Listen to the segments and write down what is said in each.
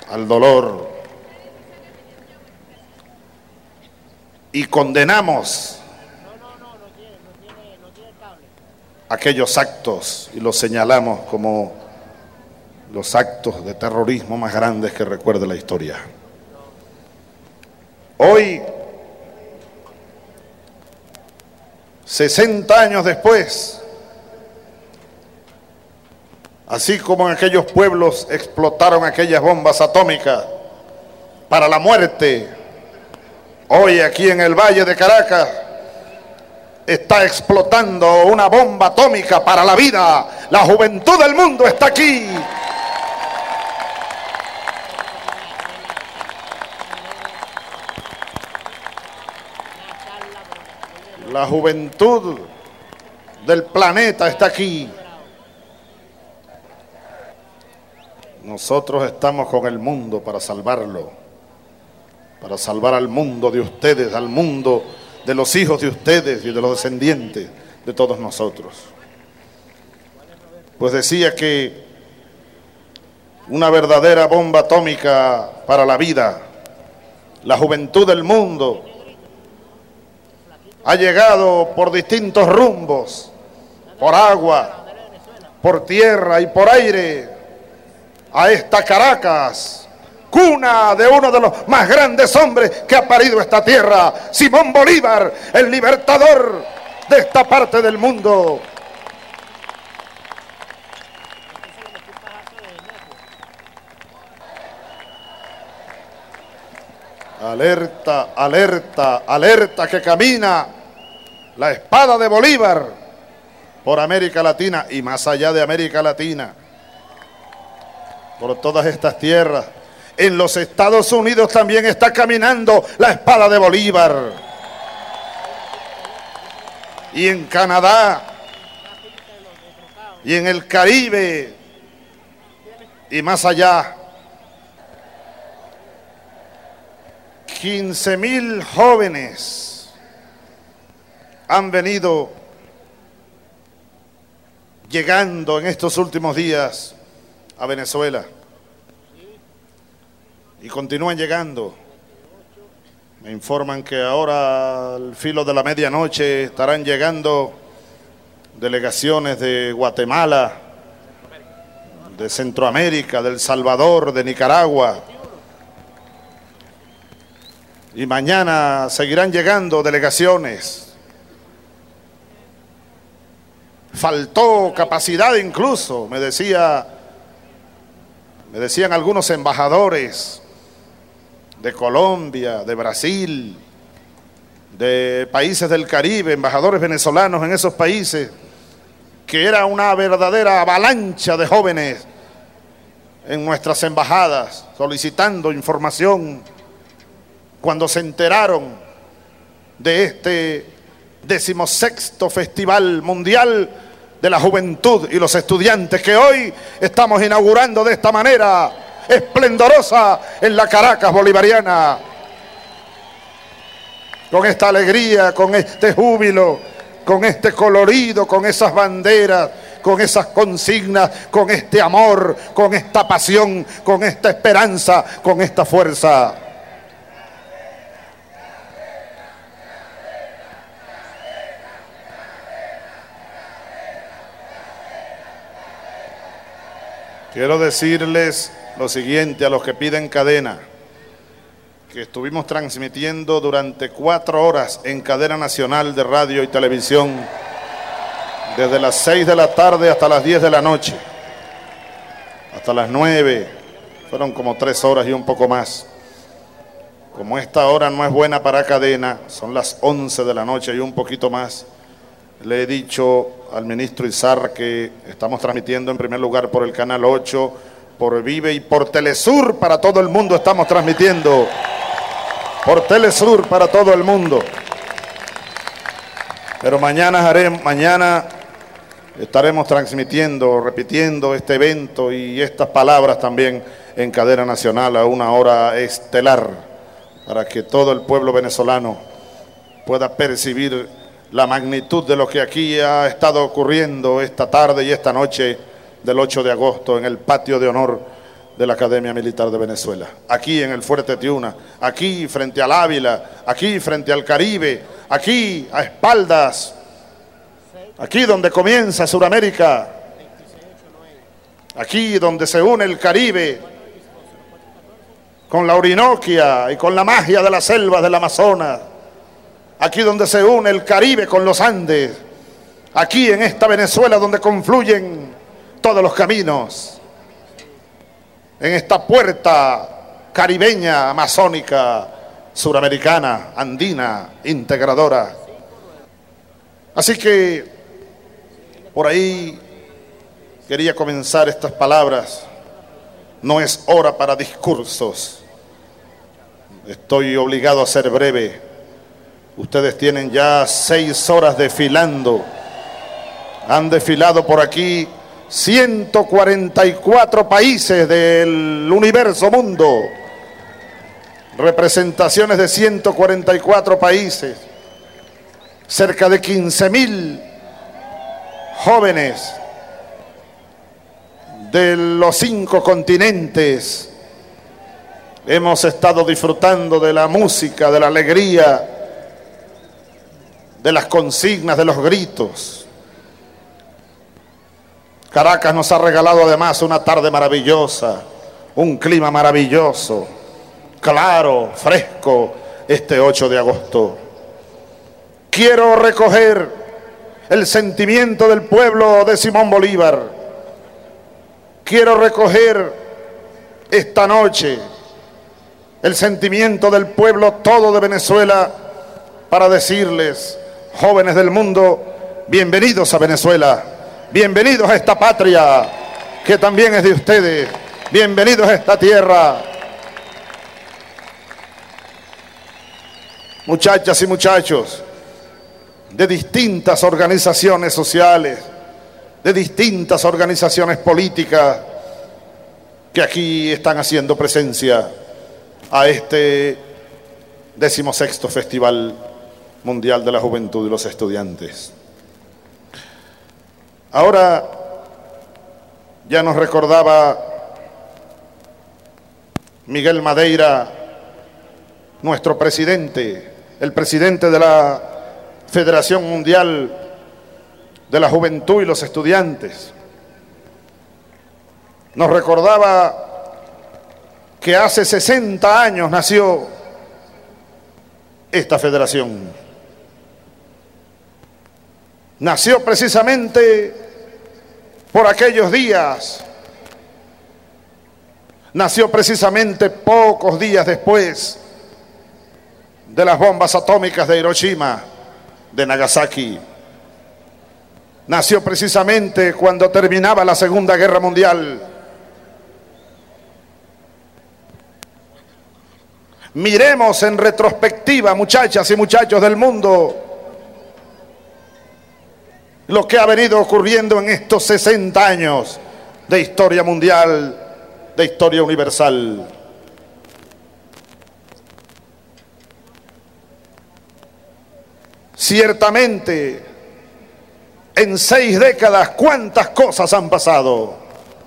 al dolor y condenamos aquellos actos y los señalamos como los actos de terrorismo más grandes que recuerde la historia. Hoy, 60 años después, así como en aquellos pueblos explotaron aquellas bombas atómicas para la muerte, hoy aquí en el Valle de Caracas está explotando una bomba atómica para la vida. La juventud del mundo está aquí. La juventud del planeta está aquí. Nosotros estamos con el mundo para salvarlo, para salvar al mundo de ustedes, al mundo de los hijos de ustedes y de los descendientes de todos nosotros. Pues decía que una verdadera bomba atómica para la vida, la juventud del mundo, ha llegado por distintos rumbos, por agua, por tierra y por aire, a esta Caracas, cuna de uno de los más grandes hombres que ha parido esta tierra, Simón Bolívar, el libertador de esta parte del mundo. Alerta, alerta, alerta que camina la espada de Bolívar por América Latina y más allá de América Latina, por todas estas tierras. En los Estados Unidos también está caminando la espada de Bolívar. Y en Canadá, y en el Caribe, y más allá. 15,000 jóvenes han venido llegando en estos últimos días a Venezuela y continúan llegando. Me informan que ahora al filo de la medianoche estarán llegando delegaciones de Guatemala, de Centroamérica, de El Salvador, de Nicaragua. Y mañana seguirán llegando delegaciones. Faltó capacidad incluso, me decían algunos embajadores de Colombia, de Brasil, de países del Caribe, embajadores venezolanos en esos países, que era una verdadera avalancha de jóvenes en nuestras embajadas solicitando información cuando se enteraron de este 16º Festival Mundial de la Juventud y los Estudiantes que hoy estamos inaugurando de esta manera esplendorosa en la Caracas bolivariana, con esta alegría, con este júbilo, con este colorido, con esas banderas, con esas consignas, con este amor, con esta pasión, con esta esperanza, con esta fuerza. Quiero decirles lo siguiente a los que piden cadena, que estuvimos transmitiendo durante 4 horas en cadena nacional de radio y televisión, desde las 6 de la tarde hasta las 10 de la noche, hasta las 9, fueron como 3 horas y un poco más. Como esta hora no es buena para cadena, son las 11 de la noche y un poquito más, le he dicho al ministro Izarra que estamos transmitiendo en primer lugar por el Canal 8, por Vive y por Telesur para todo el mundo. Estamos transmitiendo por Telesur para todo el mundo. Pero mañana estaremos transmitiendo, repitiendo este evento y estas palabras también en cadena nacional a una hora estelar, para que todo el pueblo venezolano pueda percibir la magnitud de lo que aquí ha estado ocurriendo esta tarde y esta noche del 8 de agosto en el patio de honor de la Academia Militar de Venezuela. Aquí en el Fuerte Tiuna, aquí frente al Ávila, aquí frente al Caribe, aquí a espaldas, aquí donde comienza Sudamérica, aquí donde se une el Caribe con la Orinoquia y con la magia de las selvas del Amazonas, aquí donde se une el Caribe con los Andes, aquí en esta Venezuela donde confluyen todos los caminos, en esta puerta caribeña, amazónica, suramericana, andina, integradora. Así que por ahí quería comenzar estas palabras. No es hora para discursos. Estoy obligado a ser breve. Ustedes tienen ya 6 horas desfilando. Han desfilado por aquí 144 países del universo mundo. Representaciones de 144 países. Cerca de 15.000 jóvenes de los 5 continentes. Hemos estado disfrutando de la música, de la alegría, de las consignas, de los gritos. Caracas nos ha regalado además una tarde maravillosa, un clima maravilloso, claro, fresco, este 8 de agosto. Quiero recoger el sentimiento del pueblo de Simón Bolívar. Quiero recoger esta noche el sentimiento del pueblo todo de Venezuela para decirles, jóvenes del mundo, bienvenidos a Venezuela, bienvenidos a esta patria que también es de ustedes, bienvenidos a esta tierra. Muchachas y muchachos de distintas organizaciones sociales, de distintas organizaciones políticas que aquí están haciendo presencia a este 16º Festival Mundial de la Juventud y los Estudiantes. Ahora ya nos recordaba Miguel Madeira, nuestro presidente, el presidente de la Federación Mundial de la Juventud y los Estudiantes. Nos recordaba que hace 60 años nació esta federación. Nació precisamente por aquellos días. Nació precisamente pocos días después de las bombas atómicas de Hiroshima, de Nagasaki. Nació precisamente cuando terminaba la Segunda Guerra Mundial. Miremos en retrospectiva, muchachas y muchachos del mundo, lo que ha venido ocurriendo en estos 60 años de historia mundial, de historia universal. Ciertamente, en 6 décadas, ¿cuántas cosas han pasado?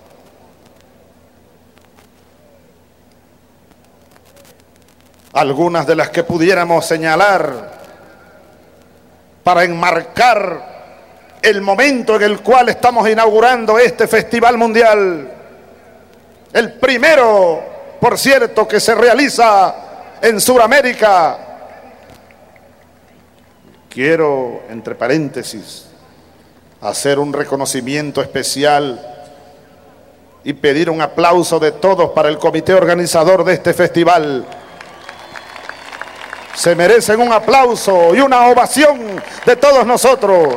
Algunas de las que pudiéramos señalar para enmarcar el momento en el cual estamos inaugurando este Festival Mundial. El primero, por cierto, que se realiza en Sudamérica. Quiero, entre paréntesis, hacer un reconocimiento especial y pedir un aplauso de todos para el comité organizador de este festival. Se merecen un aplauso y una ovación de todos nosotros.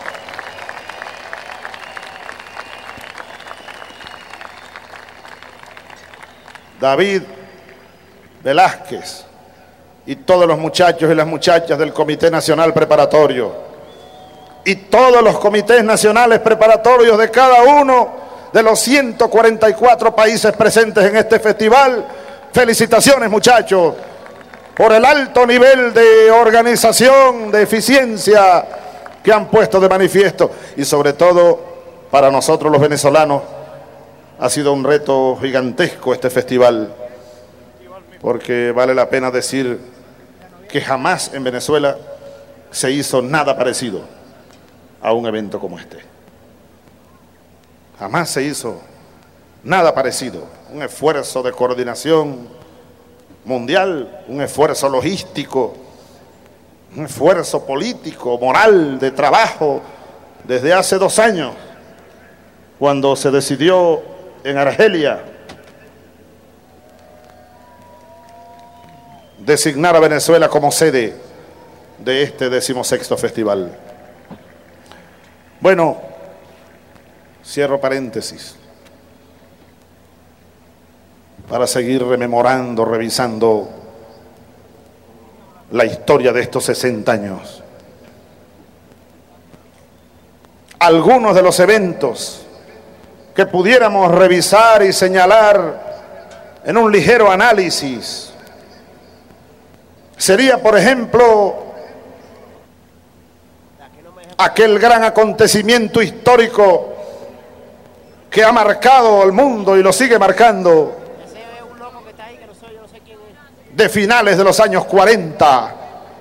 David Velázquez y todos los muchachos y las muchachas del Comité Nacional Preparatorio y todos los comités nacionales preparatorios de cada uno de los 144 países presentes en este festival. Felicitaciones, muchachos, por el alto nivel de organización, de eficiencia que han puesto de manifiesto, y sobre todo para nosotros los venezolanos, Ha sido un reto gigantesco este festival, porque vale la pena decir que jamás en Venezuela se hizo nada parecido a un evento como este. Jamás se hizo nada parecido. Un esfuerzo de coordinación mundial, un esfuerzo logístico, un esfuerzo político, moral, de trabajo, desde hace 2 años, cuando se decidió en Argelia designar a Venezuela como sede de este 16º festival. Bueno, cierro paréntesis para seguir rememorando, revisando la historia de estos 60 años. Algunos de los eventos que pudiéramos revisar y señalar en un ligero análisis sería, por ejemplo, aquel gran acontecimiento histórico que ha marcado al mundo y lo sigue marcando, de finales de los años 40,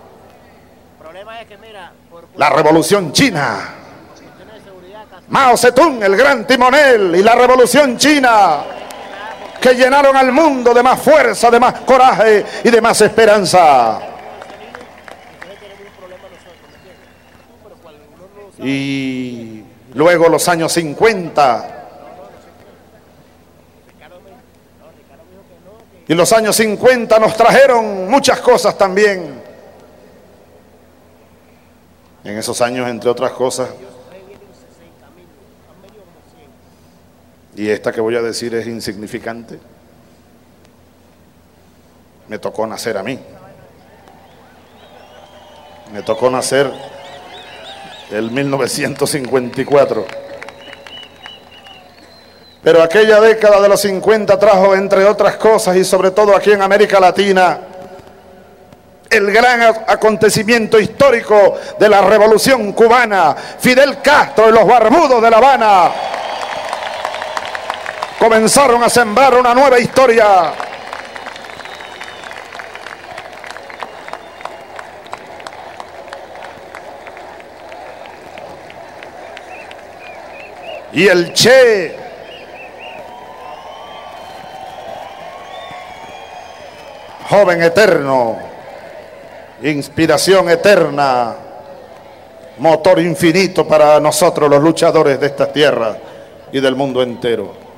la Revolución China. Mao Zedong, el gran timonel, y la Revolución China, que llenaron al mundo de más fuerza, de más coraje y de más esperanza. Y luego los años 50. Y los años 50 nos trajeron muchas cosas también. En esos años, entre otras cosas, y esta que voy a decir es insignificante, me tocó nacer a mí. Me tocó nacer en 1954. Pero aquella década de los 50 trajo, entre otras cosas, y sobre todo aquí en América Latina, el gran acontecimiento histórico de la Revolución Cubana. Fidel Castro y los barbudos de La Habana comenzaron a sembrar una nueva historia. Y el Che, joven eterno, inspiración eterna, motor infinito para nosotros los luchadores de esta tierra y del mundo entero.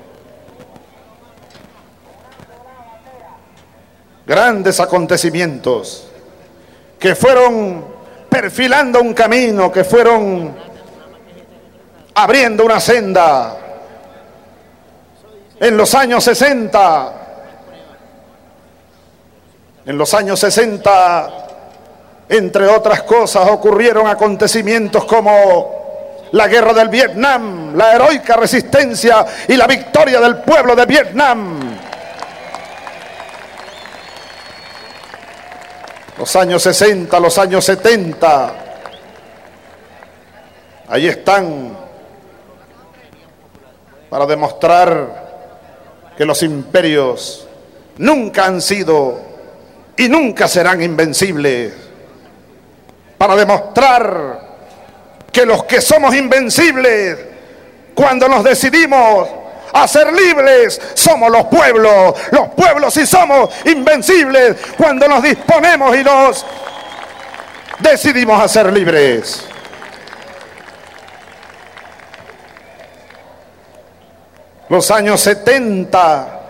Grandes acontecimientos que fueron perfilando un camino, que fueron abriendo una senda. En los años 60, entre otras cosas, ocurrieron acontecimientos como la guerra del Vietnam, la heroica resistencia y la victoria del pueblo de Vietnam. Los años 60, los años 70, ahí están para demostrar que los imperios nunca han sido y nunca serán invencibles, para demostrar que los que somos invencibles, cuando nos decidimos a ser libres, somos los pueblos sí somos invencibles cuando nos disponemos y nos decidimos a ser libres. Los años 70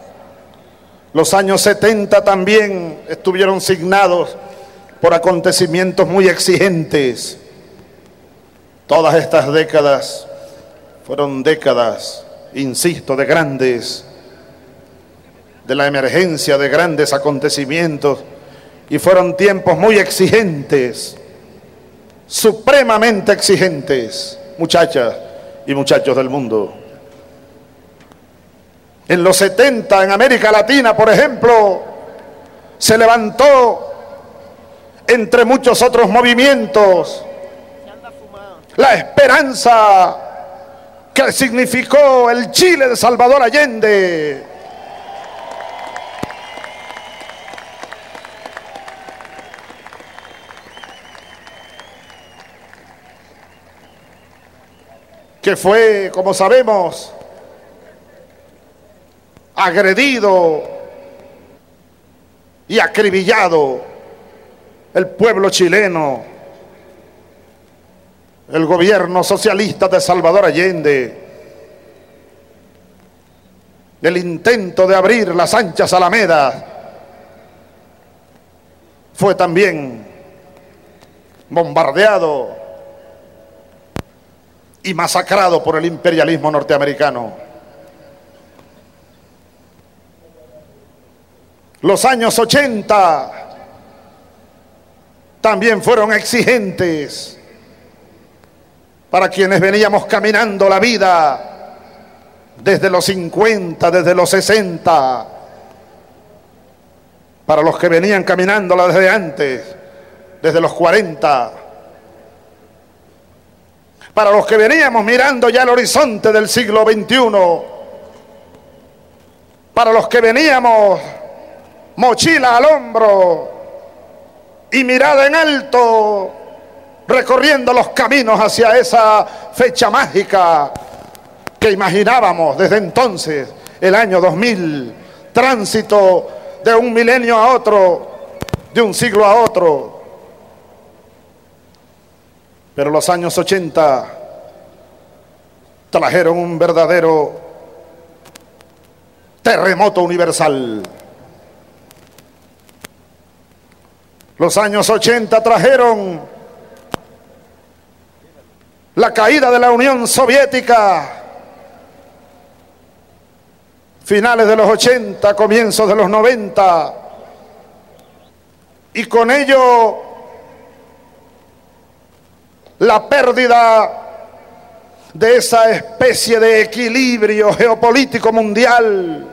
también estuvieron signados por acontecimientos muy exigentes. Todas estas décadas fueron décadas, insisto, de la emergencia de grandes acontecimientos, y fueron tiempos muy exigentes, supremamente exigentes, muchachas y muchachos del mundo. En los 70, en América Latina, por ejemplo, se levantó, entre muchos otros movimientos, la esperanza que significó el Chile de Salvador Allende. Que fue, como sabemos, agredido y acribillado el pueblo chileno, el gobierno socialista de Salvador Allende, el intento de abrir las anchas alamedas fue también bombardeado y masacrado por el imperialismo norteamericano. Los años 80 también fueron exigentes para quienes veníamos caminando la vida desde los 50, desde los 60, para los que venían caminándola desde antes, desde los 40, para los que veníamos mirando ya el horizonte del siglo XXI, para los que veníamos mochila al hombro y mirada en alto, recorriendo los caminos hacia esa fecha mágica que imaginábamos desde entonces, el año 2000, tránsito de un milenio a otro, de un siglo a otro. Pero los años 80 trajeron un verdadero terremoto universal. Los años 80 trajeron la caída de la Unión Soviética, finales de los 80, comienzos de los 90, y con ello la pérdida de esa especie de equilibrio geopolítico mundial,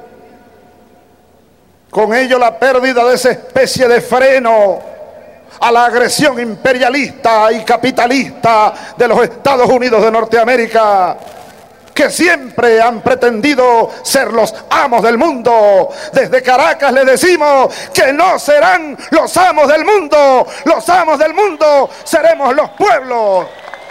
con ello la pérdida de esa especie de freno a la agresión imperialista y capitalista de los Estados Unidos de Norteamérica, que siempre han pretendido ser los amos del mundo. Desde Caracas le decimos que no serán los amos del mundo seremos los pueblos.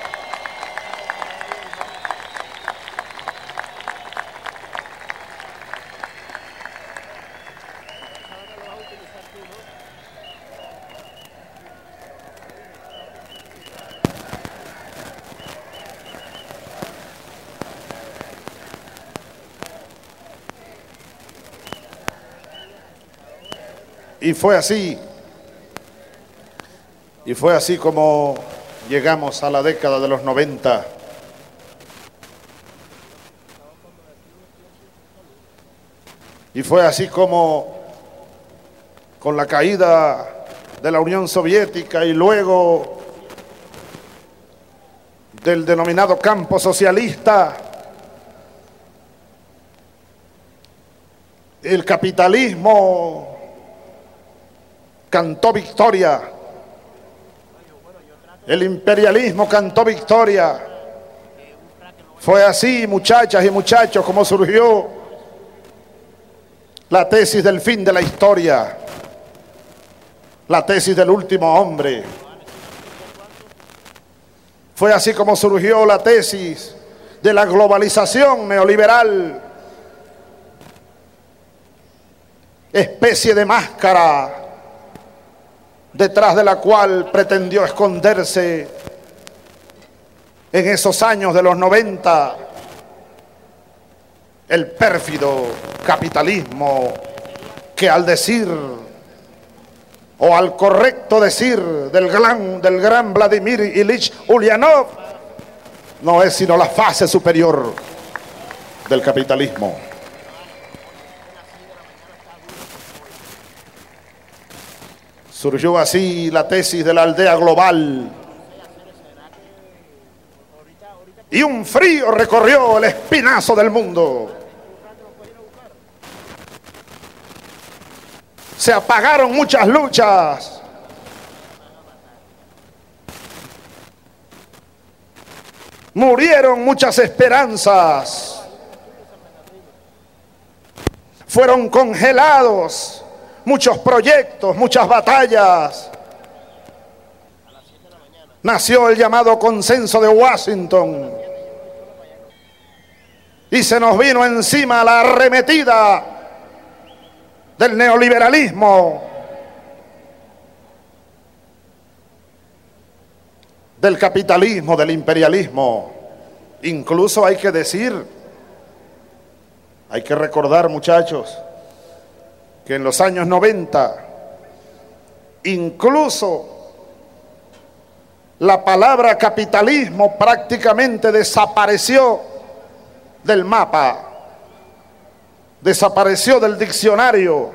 Y fue así como llegamos a la década de los 90. Y fue así como, con la caída de la Unión Soviética y luego del denominado campo socialista, el capitalismo cantó victoria, el imperialismo cantó victoria. Fue así, muchachas y muchachos, como surgió la tesis del fin de la historia, la tesis del último hombre. Fue así como surgió la tesis de la globalización neoliberal, especie de máscara detrás de la cual pretendió esconderse en esos años de los 90 el pérfido capitalismo, que al decir, o al correcto decir del gran Vladimir Ilich Ulyanov, no es sino la fase superior del capitalismo. Surgió así la tesis de la aldea global, y un frío recorrió el espinazo del mundo. Se apagaron muchas luchas. Murieron muchas esperanzas. Fueron congelados muchos proyectos, muchas batallas. Nació el llamado Consenso de Washington y se nos vino encima la arremetida del neoliberalismo, del capitalismo, del imperialismo. Incluso hay que decir, hay que recordar, muchachos, que en los años 90, incluso la palabra capitalismo prácticamente desapareció del mapa, desapareció del diccionario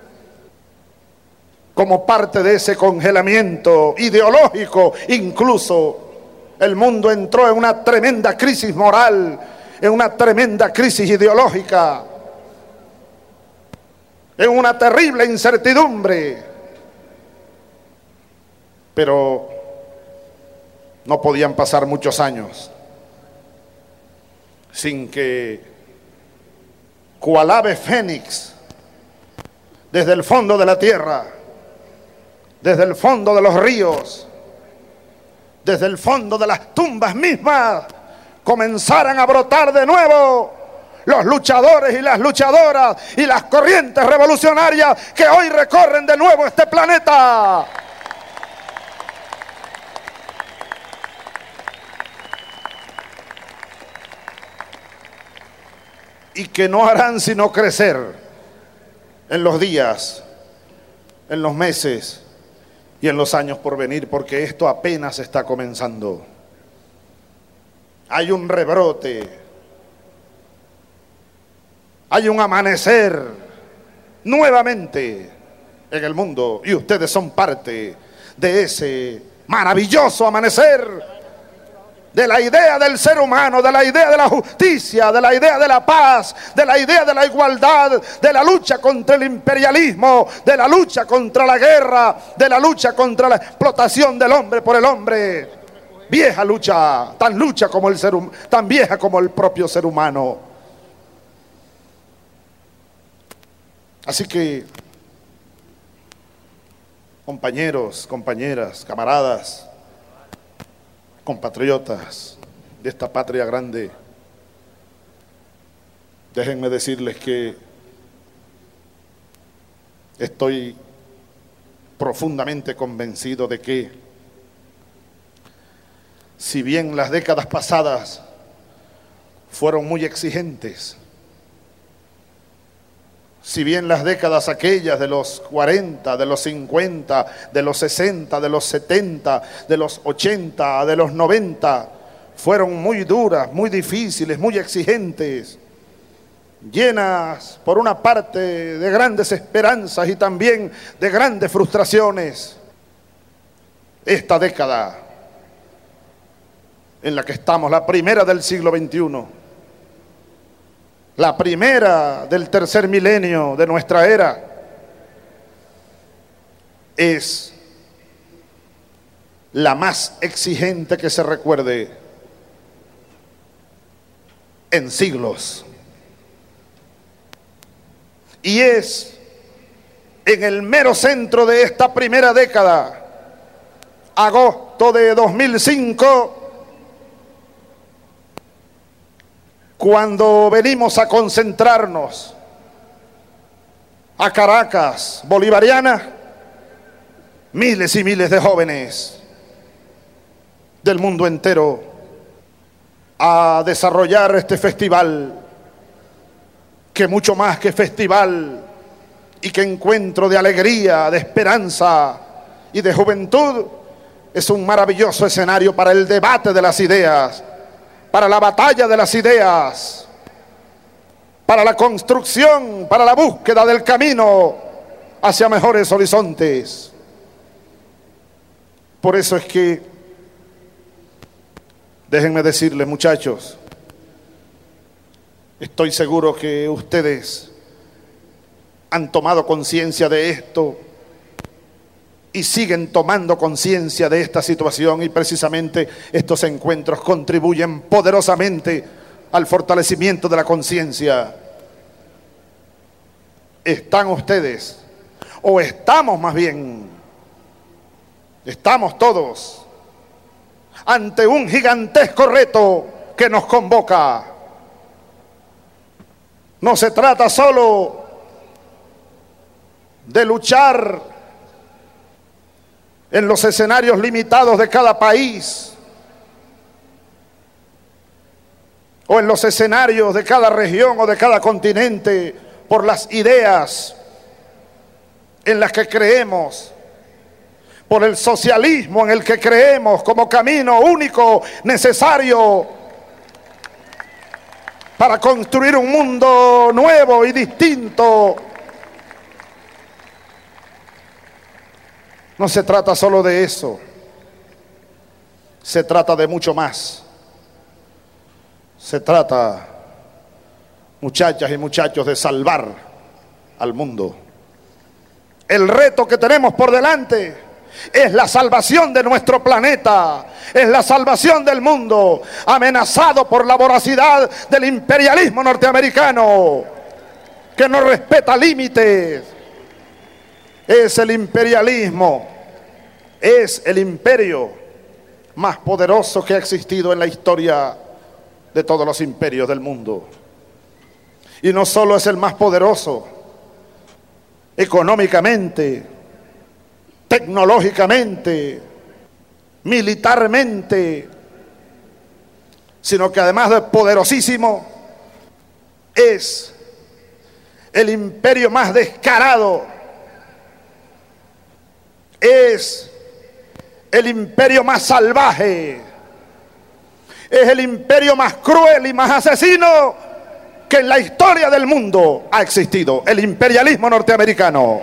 como parte de ese congelamiento ideológico. Incluso el mundo entró en una tremenda crisis moral, en una tremenda crisis ideológica, en una terrible incertidumbre. Pero no podían pasar muchos años sin que, cual ave fénix, desde el fondo de la tierra, desde el fondo de los ríos, desde el fondo de las tumbas mismas, comenzaran a brotar de nuevo los luchadores y las luchadoras y las corrientes revolucionarias que hoy recorren de nuevo este planeta. Y que no harán sino crecer en los días, en los meses y en los años por venir, porque esto apenas está comenzando. Hay un rebrote, hay un amanecer nuevamente en el mundo, y ustedes son parte de ese maravilloso amanecer, de la idea del ser humano, de la idea de la justicia, de la idea de la paz, de la idea de la igualdad, de la lucha contra el imperialismo, de la lucha contra la guerra, de la lucha contra la explotación del hombre por el hombre. Vieja lucha, tan lucha como el ser humano, tan vieja como el propio ser humano. Así que, compañeros, compañeras, camaradas, compatriotas de esta patria grande, déjenme decirles que estoy profundamente convencido de que, si bien las décadas pasadas fueron muy exigentes, si bien las décadas aquellas de los 40, de los 50, de los 60, de los 70, de los 80, de los 90, fueron muy duras, muy difíciles, muy exigentes, llenas por una parte de grandes esperanzas y también de grandes frustraciones, esta década en la que estamos, la primera del siglo XXI, la primera del tercer milenio de nuestra era, es la más exigente que se recuerde en siglos. Y es en el mero centro de esta primera década, agosto de 2005, cuando venimos a concentrarnos a Caracas bolivariana, miles y miles de jóvenes del mundo entero, a desarrollar este festival, que mucho más que festival y que encuentro de alegría, de esperanza y de juventud, es un maravilloso escenario para el debate de las ideas, para la batalla de las ideas, para la construcción, para la búsqueda del camino hacia mejores horizontes. Por eso es que, déjenme decirles, muchachos, estoy seguro que ustedes han tomado conciencia de esto y siguen tomando conciencia de esta situación, y precisamente estos encuentros contribuyen poderosamente al fortalecimiento de la conciencia. Están ustedes, o estamos más bien, estamos todos ante un gigantesco reto que nos convoca. No se trata solo de luchar en los escenarios limitados de cada país o en los escenarios de cada región o de cada continente por las ideas en las que creemos, por el socialismo en el que creemos como camino único necesario para construir un mundo nuevo y distinto. No se trata solo de eso, se trata de mucho más. Se trata, muchachas y muchachos, de salvar al mundo. El reto que tenemos por delante es la salvación de nuestro planeta, es la salvación del mundo, amenazado por la voracidad del imperialismo norteamericano, que no respeta límites. Es el imperialismo, es el imperio más poderoso que ha existido en la historia de todos los imperios del mundo. Y no solo es el más poderoso económicamente, tecnológicamente, militarmente, sino que además de poderosísimo, es el imperio más descarado, es el imperio más salvaje, es el imperio más cruel y más asesino que en la historia del mundo ha existido, el imperialismo norteamericano.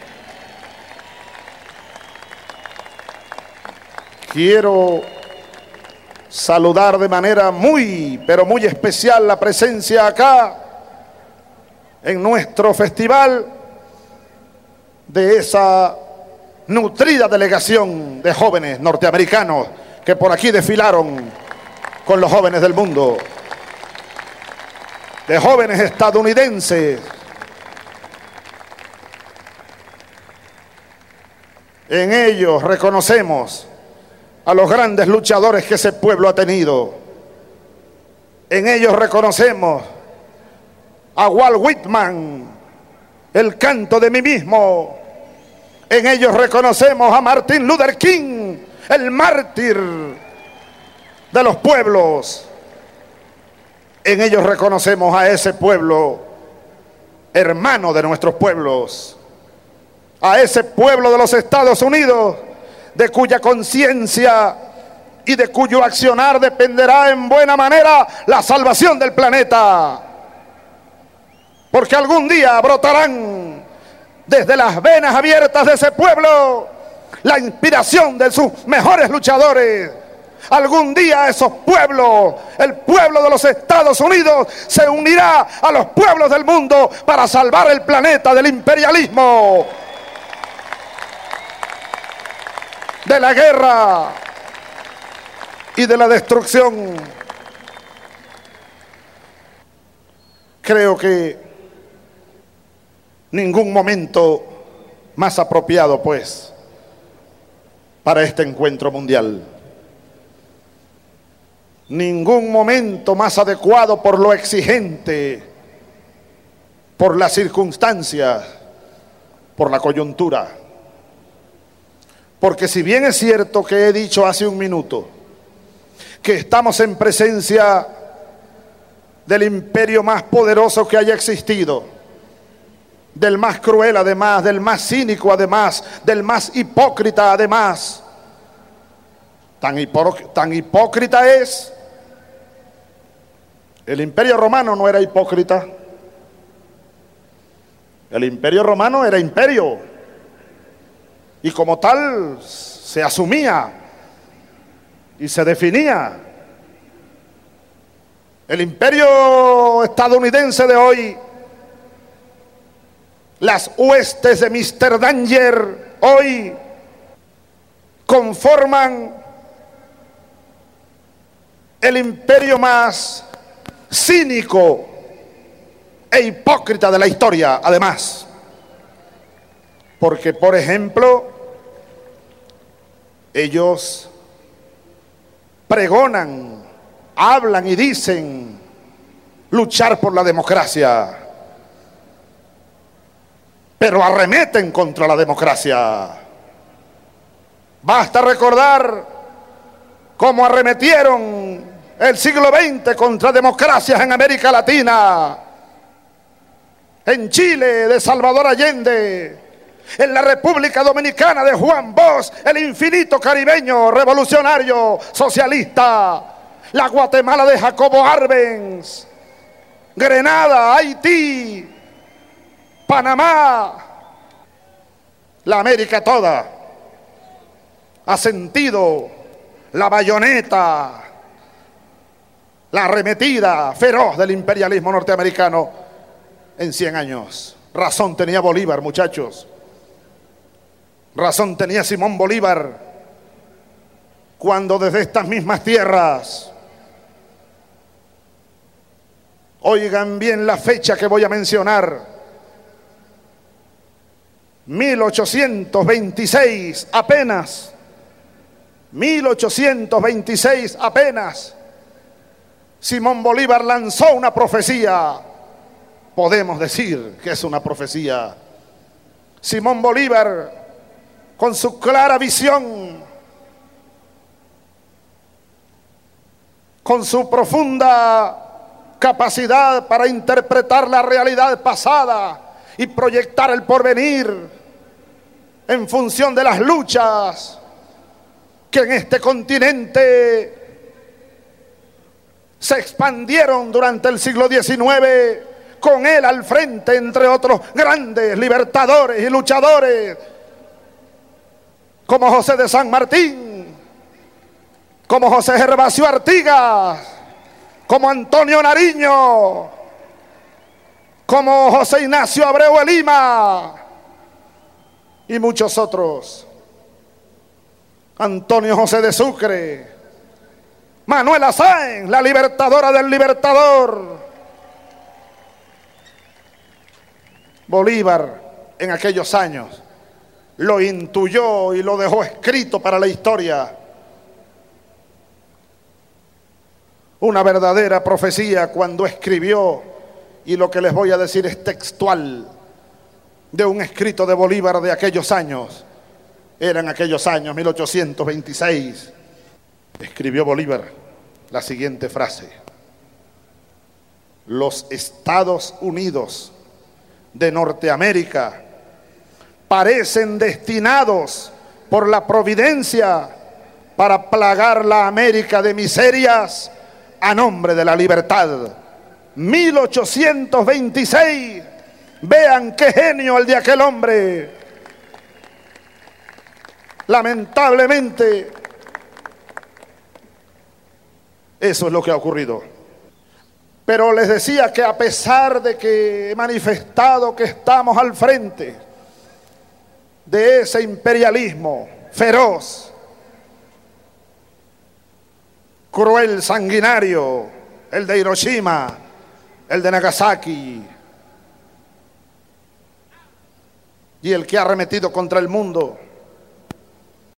Quiero saludar de manera muy, pero muy especial la presencia acá en nuestro festival de esa nutrida delegación de jóvenes norteamericanos que por aquí desfilaron con los jóvenes del mundo, de jóvenes estadounidenses. En ellos reconocemos a los grandes luchadores que ese pueblo ha tenido. En ellos reconocemos a Walt Whitman, el canto de mí mismo. En ellos reconocemos a Martin Luther King, el mártir de los pueblos. En ellos reconocemos a ese pueblo, hermano de nuestros pueblos, a ese pueblo de los Estados Unidos, de cuya conciencia y de cuyo accionar dependerá en buena manera la salvación del planeta. Porque algún día brotarán desde las venas abiertas de ese pueblo la inspiración de sus mejores luchadores. Algún día esos pueblos, el pueblo de los Estados Unidos, se unirá a los pueblos del mundo para salvar el planeta del imperialismo, de la guerra y de la destrucción. Creo que ningún momento más apropiado, pues, para este encuentro mundial. Ningún momento más adecuado por lo exigente, por las circunstancias, por la coyuntura. Porque si bien es cierto que he dicho hace un minuto que estamos en presencia del imperio más poderoso que haya existido, del más cruel además, del más cínico además, del más hipócrita además, tan hipócrita es. El imperio romano no era hipócrita. El imperio romano era imperio, y como tal se asumía y se definía. El imperio estadounidense de hoy, las huestes de Mr. Danger hoy conforman el imperio más cínico e hipócrita de la historia, además. Porque, por ejemplo, ellos pregonan, hablan y dicen luchar por la democracia, pero arremeten contra la democracia. Basta recordar cómo arremetieron el siglo XX contra democracias en América Latina, en Chile de Salvador Allende, en la República Dominicana de Juan Bosch, el infinito caribeño revolucionario socialista, la Guatemala de Jacobo Arbenz, Grenada, Haití, Panamá. La América toda ha sentido la bayoneta, la arremetida feroz del imperialismo norteamericano en 100 años. Razón tenía Bolívar, muchachos. Razón tenía Simón Bolívar cuando desde estas mismas tierras, oigan bien la fecha que voy a mencionar, 1826 apenas, 1826 apenas, Simón Bolívar lanzó una profecía. Podemos decir que es una profecía. Simón Bolívar, con su clara visión, con su profunda capacidad para interpretar la realidad pasada y proyectar el porvenir en función de las luchas que en este continente se expandieron durante el siglo XIX, con él al frente, entre otros grandes libertadores y luchadores, como José de San Martín, como José Gervasio Artigas, como Antonio Nariño, como José Ignacio Abreu de Lima y muchos otros. Antonio José de Sucre, Manuela Sáenz, la libertadora del Libertador. Bolívar en aquellos años lo intuyó y lo dejó escrito para la historia. Una verdadera profecía cuando escribió, y lo que les voy a decir es textual de un escrito de Bolívar de aquellos años. Eran aquellos años, 1826. Escribió Bolívar la siguiente frase: los Estados Unidos de Norteamérica parecen destinados por la providencia para plagar la América de miserias a nombre de la libertad. 1826. Vean qué genio el de aquel hombre. Lamentablemente, eso es lo que ha ocurrido. Pero les decía que a pesar de que he manifestado que estamos al frente de ese imperialismo feroz, cruel, sanguinario, el de Hiroshima, el de Nagasaki, y el que ha arremetido contra el mundo,